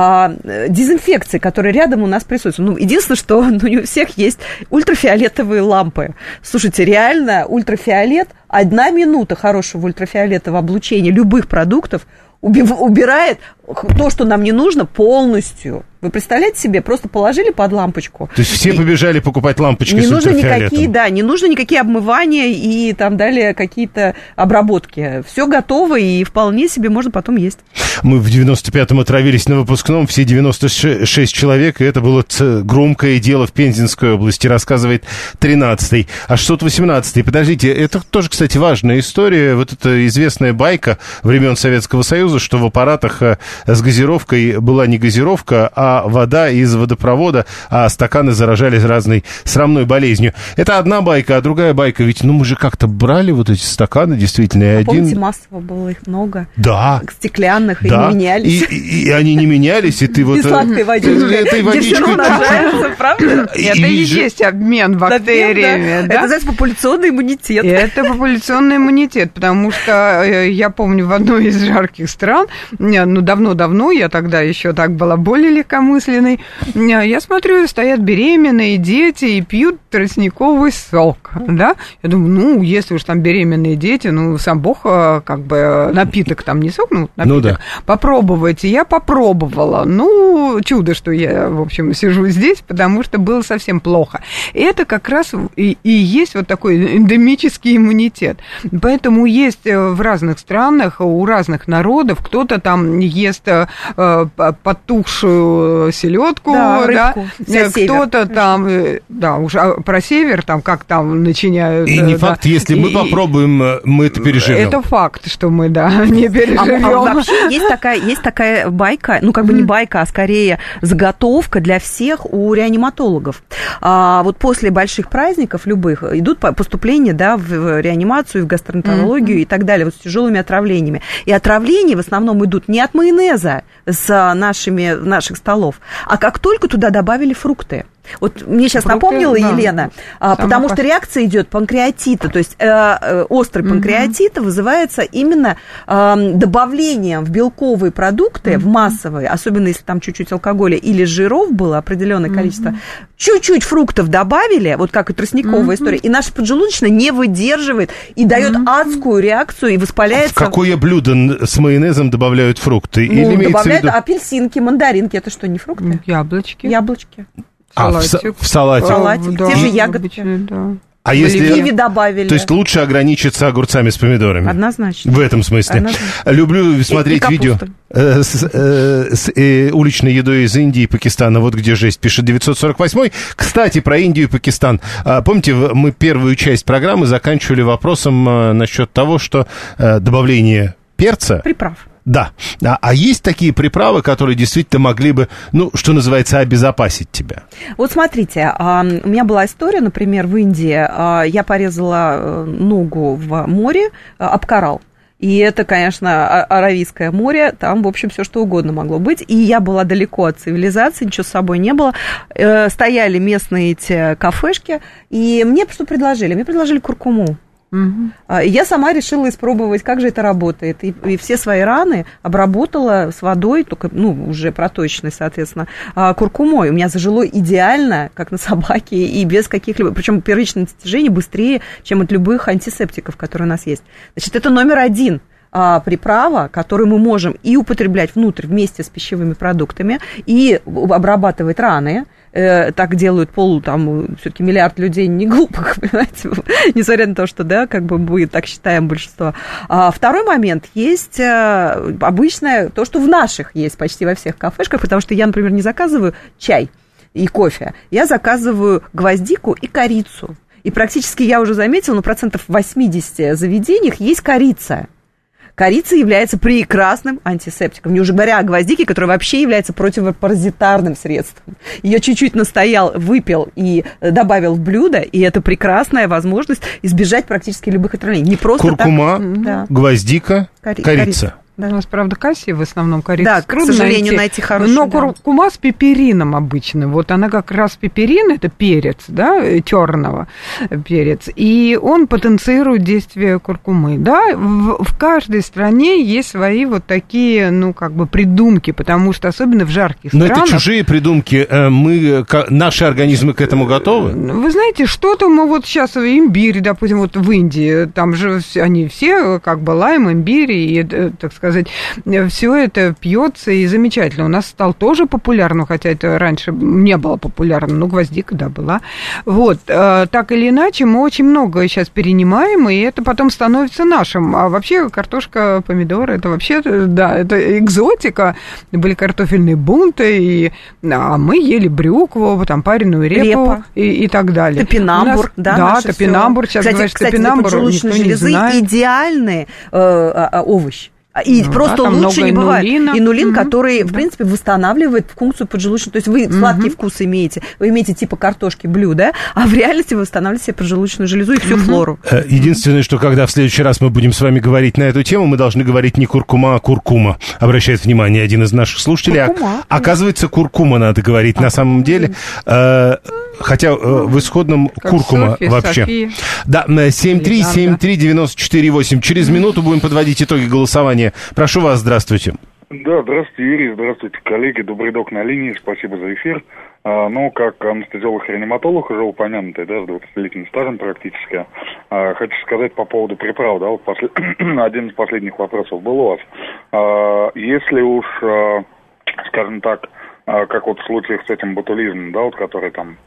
дезинфекции, которые рядом у нас присутствуют. Ну, единственное, что ну, не у всех есть ультрафиолетовые лампы. Слушайте, реально ультрафиолет, одна минута хорошего ультрафиолетового облучения любых продуктов убирает то, что нам не нужно, полностью. Вы представляете себе, просто положили под лампочку. То есть все и побежали покупать лампочки не с нужно ультрафиолетом. никакие, да, не нужно никакие обмывания и там далее какие-то обработки. Все готово и вполне себе можно потом есть. Мы в девяносто пятом отравились на выпускном, все девяносто шесть человек, и это было громкое дело в Пензенской области, рассказывает тринадцатый. А шестьсот восемнадцатый, подождите, это тоже, кстати, важная история. Вот эта известная байка времен Советского Союза, что в аппаратах с газировкой была не газировка, а вода из водопровода, а стаканы заражались разной срамной болезнью. Это одна байка, а другая байка, ведь ну мы же как-то брали вот эти стаканы, действительно, и а один... Помните, массово было их много? Да. Стеклянных, да. и не менялись. И, и, и они не менялись, и ты вот... И сладкой водичкой. Этой водичкой... правда? Это и есть обмен бактериями, да? Это, называется, популяционный иммунитет. Это популяционный иммунитет, потому что я помню в одной из жарких стран, ну, давно-давно, я тогда еще так была более легкомысленной, я смотрю, стоят беременные дети и пьют тростниковый сок, да? Я думаю, ну, если уж там беременные дети, ну, сам Бог, как бы, напиток там не сок, ну, напиток, ну, да. Попробуйте. Я попробовала. Ну, чудо, что я, в общем, сижу здесь, потому что было совсем плохо. И это как раз и, и есть вот такой эндемический иммунитет. Поэтому есть в разных странах, у разных народов, кто-то там ест э, потухшую селедку, да, рыбку, да? Кто-то там, э, да, уж а про север, там как там начиняют. И не да. факт, если и, мы попробуем, мы это переживем. Это факт, что мы, да, не переживем. А, а вообще есть такая, есть такая байка, ну как бы не байка, а скорее заготовка для всех у реаниматологов. А, вот после больших праздников любых идут поступления, да, в реанимацию, в гастроэнтерологию mm-hmm. и так далее, вот с тяжелыми отравлениями. И отравления в основном идут не от майонеза с нашими, наших столов, а как только туда добавили фрукты. Вот мне сейчас Фрукты, напомнила да, Елена, а, потому что реакция идет панкреатита, то есть э, э, острый угу. панкреатит вызывается именно э, добавлением в белковые продукты, угу. в массовые, особенно если там чуть-чуть алкоголя или жиров было определенное угу. количество, чуть-чуть фруктов добавили, вот как и тростниковая угу. история, и наша поджелудочная не выдерживает и дает угу. адскую реакцию и воспаляется. В какое блюдо с майонезом добавляют фрукты? Ну, или добавляют виду... апельсинки, мандаринки, это что, не фрукты? Яблочки. Яблочки. А, в, в салате. В салате. Да, те же ягодки. Да. А если... Киви добавили. То есть лучше ограничиться огурцами с помидорами? Однозначно. В этом смысле. Однозначно. Люблю смотреть и, и видео э, с, э, с э, уличной едой из Индии и Пакистана. Вот где жесть, пишет девятьсот сорок восемь. Кстати, про Индию и Пакистан. А, помните, мы первую часть программы заканчивали вопросом а, насчет того, что а, добавление перца... Приправ. Да. А, а есть такие приправы, которые действительно могли бы, ну, что называется, обезопасить тебя? Вот смотрите, у меня была история, например, в Индии. Я порезала ногу в море об коралл. И это, конечно, Аравийское море, там, в общем, все что угодно могло быть. И я была далеко от цивилизации, ничего с собой не было. Стояли местные эти кафешки, и мне что предложили? Мне предложили куркуму. Угу. Я сама решила испробовать, как же это работает. И, и все свои раны обработала с водой, только, ну, уже проточной, соответственно, куркумой. У меня зажило идеально, как на собаке, и без каких-либо... Причем первичное достижение быстрее, чем от любых антисептиков, которые у нас есть. Значит, это номер один. Приправа, которую мы можем и употреблять внутрь вместе с пищевыми продуктами, и обрабатывать раны. Так делают пол, там, все-таки миллиард людей не глупых, понимаете, несмотря на то, что, да, как бы мы так считаем большинство. А второй момент, есть обычное, то, что в наших есть почти во всех кафешках, потому что я, например, не заказываю чай и кофе, я заказываю гвоздику и корицу. И практически я уже заметила, ну, процентов в восьмидесяти заведениях есть корица. Корица является прекрасным антисептиком, не уже говоря о гвоздике, которая вообще является противопаразитарным средством. Ее чуть-чуть настоял, выпил и добавил в блюдо, и это прекрасная возможность избежать практически любых отравлений. Не просто куркума, так, да. гвоздика, Кори- корица. корица. Да. У нас, правда, кассия в основном корица. Да, к сожалению, найти хорошую. Но да. куркума с пеперином обычно. Вот она как раз пеперин, это перец, да, черного перец. И он потенцирует действие куркумы. Да, в, в каждой стране есть свои вот такие, ну, как бы придумки, потому что особенно в жарких Но странах... это чужие придумки. Мы, наши организмы к этому готовы? Вы знаете, что-то мы вот сейчас, имбирь, допустим, вот в Индии, там же они все, как бы лайм, имбирь и, так сказать, сказать, все это пьется и замечательно. У нас стал тоже популярным, хотя это раньше не было популярным, но гвоздика, да, была. Вот, так или иначе, мы очень много сейчас перенимаем, и это потом становится нашим. А вообще картошка, помидоры, это вообще, да, это экзотика. Были картофельные бунты, и, а мы ели брюкву, там, пареную репу Репа. и, и так далее. Топинамбур, нас, да, да, топинамбур. Сейчас кстати, говоришь, кстати, топинамбур, поджелудочной никто железы не знает. идеальный э, э, овощ. И ну, просто да, лучше не бывает. Инулина. Инулин, mm-hmm. который, в да. принципе, восстанавливает функцию поджелудочной. То есть вы mm-hmm. сладкий вкус имеете, вы имеете типа картошки блюда, а в реальности вы восстанавливаете себе поджелудочную железу и всю mm-hmm. флору. Единственное, что когда в следующий раз мы будем с вами говорить на эту тему, мы должны говорить не куркума, а куркума. Обращает внимание один из наших слушателей. Куркума. Оказывается, куркума надо говорить а, на самом деле. Хотя в исходном как куркума Софья, вообще. София. Да, семь три семь три девять четыре восемь. Через минуту будем подводить итоги голосования. Прошу вас, здравствуйте. Да, здравствуйте, Юрий, здравствуйте, коллеги. Добрый док на линии, спасибо за эфир. А, ну, как анестезиолог-реаниматолог, уже упомянутый, да, с двадцатилетним стажем практически, а, хочу сказать по поводу приправ, да, вот после... один из последних вопросов был у вас. А, если уж, а, скажем так, как вот в случаях с этим ботулизмом, да, вот который там,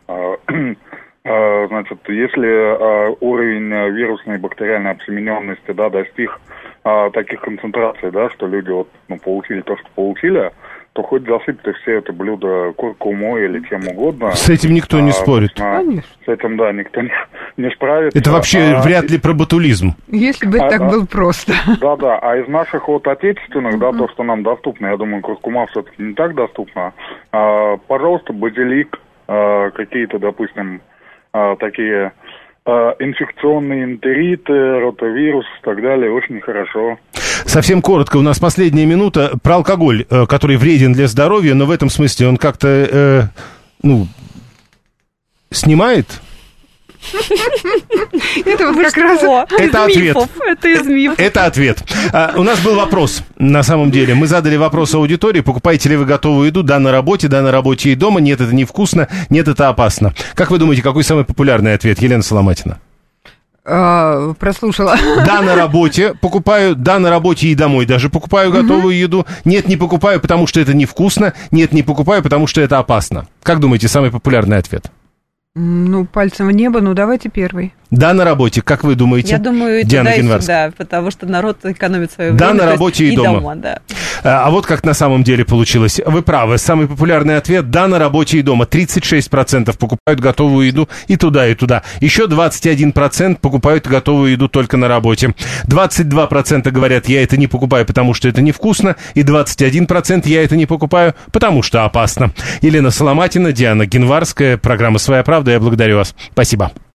значит, если уровень вирусной и бактериальной обсемененности, да, достиг таких концентраций, да, что люди вот, ну, получили то, что получили, то хоть засыпьте все это блюдо куркумой или чем угодно. С этим никто не а, спорит. Конечно. С этим, да, никто не, не справится. Это вообще а, вряд ли про ботулизм. Если бы а, так да, было просто. Да-да, а из наших вот отечественных, uh-huh. да, то, что нам доступно, я думаю, куркума все-таки не так доступна. А, пожалуйста, базилик, а, какие-то, допустим, а, такие... инфекционные энтериты, ротавирус и так далее, очень хорошо. Совсем коротко, у нас последняя минута про алкоголь, который вреден для здоровья, но в этом смысле он как-то, э, ну, снимает? Это вот как раз это ответ. Это из мифов. Это ответ. А, у нас был вопрос, на самом деле. Мы задали вопрос аудитории, покупаете ли вы готовую еду, да, на работе, да, на работе и дома, нет, это невкусно, нет, это опасно. Как вы думаете, какой самый популярный ответ, Елена Соломатина? А, прослушала. Да, на работе покупаю, да, на работе и домой даже покупаю готовую uh-huh. еду. Нет, не покупаю, потому что это невкусно. Нет, не покупаю, потому что это опасно. Как думаете, самый популярный ответ? Ну, пальцем в небо, ну давайте первый. Да, на работе, как вы думаете? Я думаю, Диана туда и Генварская. сюда, потому что народ экономит свое да, время. Да, на работе и, и дома. дома да. а, а вот как на самом деле получилось. Вы правы, самый популярный ответ – да, на работе и дома. тридцать шесть процентов покупают готовую еду и туда, и туда. Еще двадцать один процент покупают готовую еду только на работе. двадцать два процента говорят, я это не покупаю, потому что это невкусно. И двадцать один процент я это не покупаю, потому что опасно. Елена Соломатина, Диана Генварская, программа «Своя правда». Я благодарю вас. Спасибо.